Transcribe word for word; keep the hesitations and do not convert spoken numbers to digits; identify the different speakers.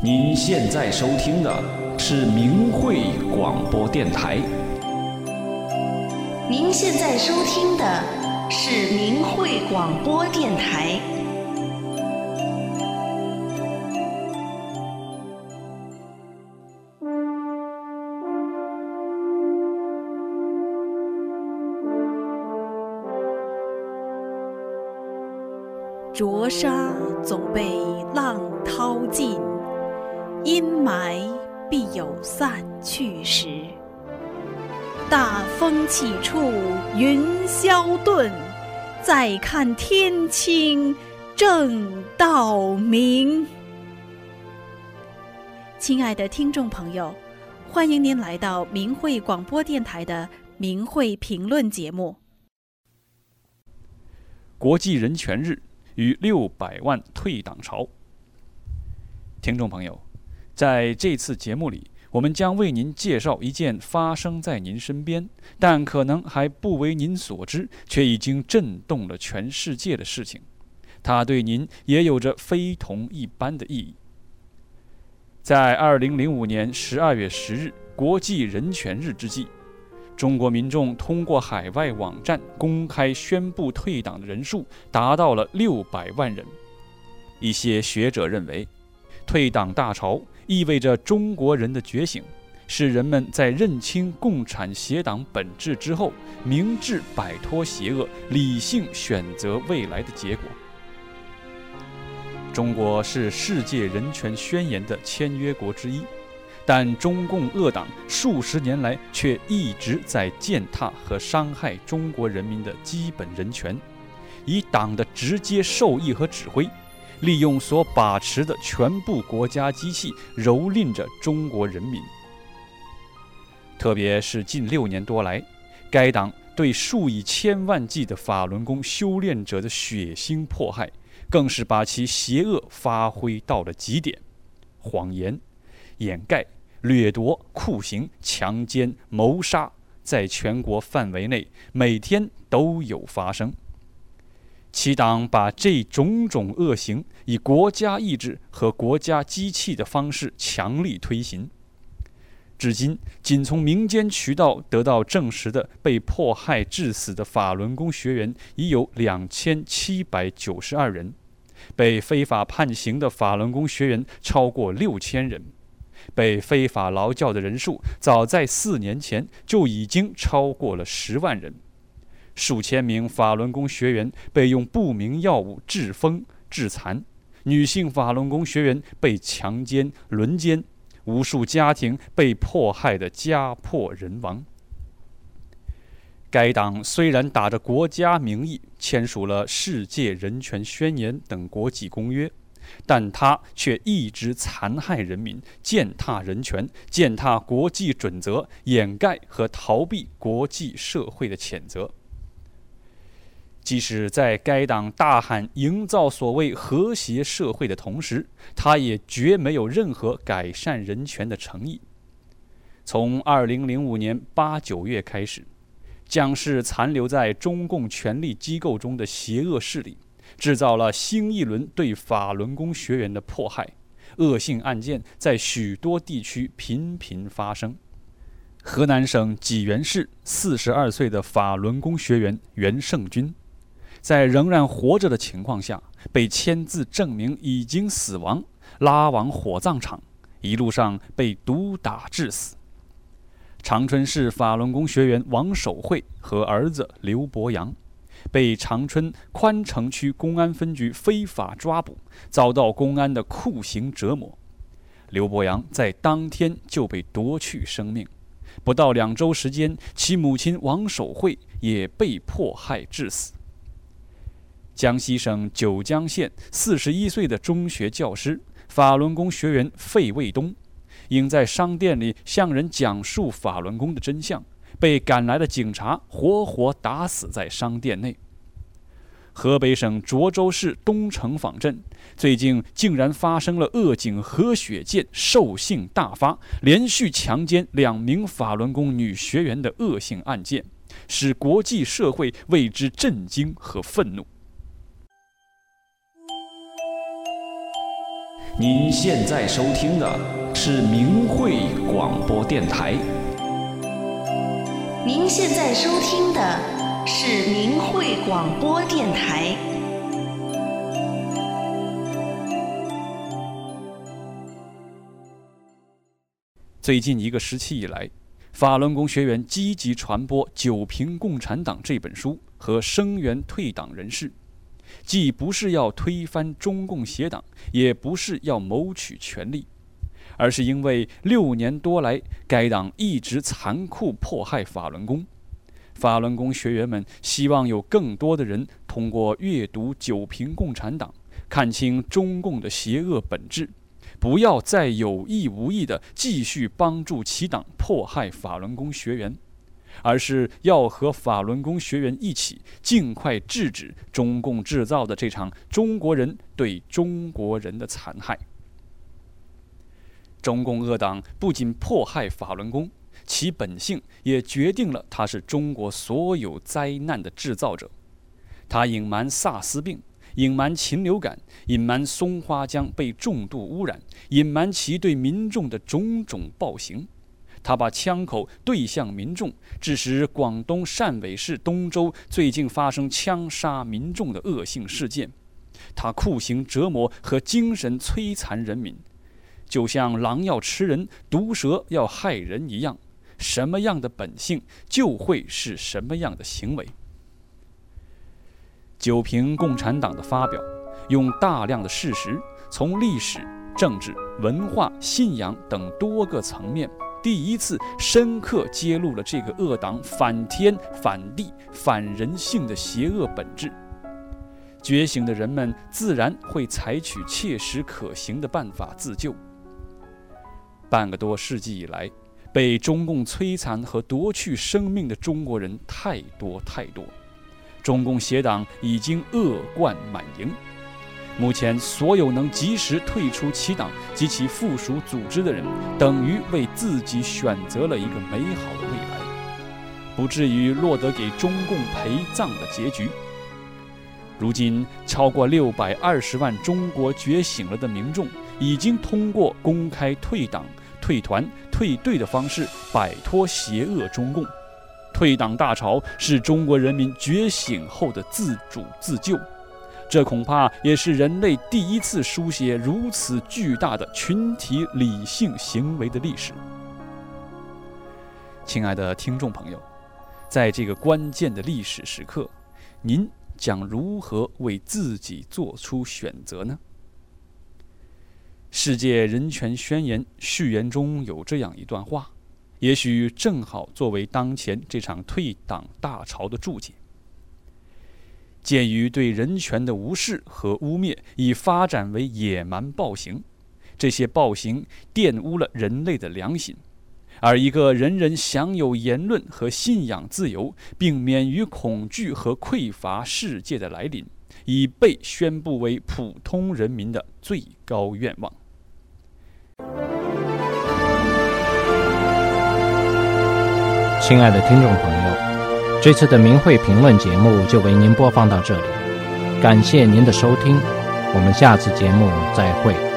Speaker 1: 您现在收听的是明慧广播电台。
Speaker 2: 您现在收听的是明慧广播电台。
Speaker 3: 浊沙总被浪淘尽，阴霾必有散去时。大风起处云霄顿，再看天清正道明。亲爱的听众朋友，欢迎您来到明慧广播电台的明慧评论节目。
Speaker 4: 国际人权日与六百万退党潮。听众朋友，在这次节目里，我们将为您介绍一件发生在您身边，但可能还不为您所知，却已经震动了全世界的事情。它对您也有着非同一般的意义。在二零零五年十二月十日国际人权日之际，中国民众通过海外网站公开宣布退党的人数达到了六百万人。一些学者认为，退党大潮意味着中国人的觉醒，是人们在认清共产邪党本质之后，明智摆脱邪恶，理性选择未来的结果。中国是世界人权宣言的签约国之一，但中共恶党数十年来却一直在践踏和伤害中国人民的基本人权，以党的直接授意和指挥，利用所把持的全部国家机器蹂躏着中国人民。特别是近六年多来，该党对数以千万计的法轮功修炼者的血腥迫害，更是把其邪恶发挥到了极点。谎言、掩盖、掠夺、酷刑、强奸、谋杀，在全国范围内每天都有发生。其党把这种种恶行以国家意志和国家机器的方式强力推行。至今，仅从民间渠道得到证实的被迫害致死的法轮功学员已有两千七百九十二人，被非法判刑的法轮功学员超过六千人，被非法劳教的人数早在四年前就已经超过了十万人。数千名法轮功学员被用不明药物致疯致残，女性法轮功学员被强奸轮奸，无数家庭被迫害得家破人亡。该党虽然打着国家名义签署了世界人权宣言等国际公约，但他却一直残害人民，践踏人权，践踏国际准则，掩盖和逃避国际社会的谴责。即使在该党大喊营造所谓和谐社会的同时，他也绝没有任何改善人权的诚意。从二零零五年八九月开始，将是残留在中共权力机构中的邪恶势力制造了新一轮对法轮功学员的迫害，恶性案件在许多地区频频发生。河南省济源市四十二岁的法轮功学员袁胜军，在仍然活着的情况下，被签字证明已经死亡，拉往火葬场，一路上被毒打致死。长春市法轮功学员王守慧和儿子刘博洋，被长春宽城区公安分局非法抓捕，遭到公安的酷刑折磨。刘博洋在当天就被夺去生命，不到两周时间，其母亲王守慧也被迫害致死。江西省九江县四十一岁的中学教师、法轮功学员费卫东，因在商店里向人讲述法轮功的真相，被赶来的警察活活打死在商店内。河北省涿州市东城坊镇最近竟然发生了恶警何雪健兽性大发，连续强奸两名法轮功女学员的恶性案件，使国际社会为之震惊和愤怒。
Speaker 1: 您现在收听的是明慧广播电台。
Speaker 2: 您现在收听的是明慧广播电台。
Speaker 4: 最近一个时期以来，法轮功学员积极传播《九评共产党》这本书和声援退党人士，既不是要推翻中共邪党，也不是要谋取权力，而是因为六年多来该党一直残酷迫害法轮功。法轮功学员们希望有更多的人通过阅读《九评共产党》，看清中共的邪恶本质，不要再有意无意地继续帮助其党迫害法轮功学员，而是要和法轮功学员一起尽快制止中共制造的这场中国人对中国人的残害。中共恶党不仅迫害法轮功，其本性也决定了它是中国所有灾难的制造者。它隐瞒萨斯病，隐瞒禽流感，隐瞒松花江被重度污染，隐瞒其对民众的种种暴行。他把枪口对向民众，致使广东汕尾市东洲最近发生枪杀民众的恶性事件。他酷刑折磨和精神摧残人民，就像狼要吃人，毒蛇要害人一样，什么样的本性就会是什么样的行为。九评共产党的发表，用大量的事实，从历史、政治、文化、信仰等多个层面，第一次深刻揭露了这个恶党反天、反地、反人性的邪恶本质。觉醒的人们自然会采取切实可行的办法自救。半个多世纪以来，被中共摧残和夺去生命的中国人太多太多。中共邪党已经恶贯满盈，目前所有能及时退出其党及其附属组织的人，等于为自己选择了一个美好的未来，不至于落得给中共陪葬的结局。如今，超过六百二十万中国觉醒了的民众，已经通过公开退党、退团、退队的方式摆脱邪恶中共。退党大潮是中国人民觉醒后的自主自救，这恐怕也是人类第一次书写如此巨大的群体理性行为的历史。亲爱的听众朋友，在这个关键的历史时刻，您将如何为自己做出选择呢？世界人权宣言序言中有这样一段话，也许正好作为当前这场退党大潮的注解。鉴于对人权的无视和污蔑已发展为野蛮暴行，这些暴行玷污了人类的良心，而一个人人享有言论和信仰自由，并免于恐惧和匮乏世界的来临，已被宣布为普通人民的最高愿望。
Speaker 5: 亲爱的听众朋友，这次的明慧评论节目就为您播放到这里，感谢您的收听，我们下次节目再会。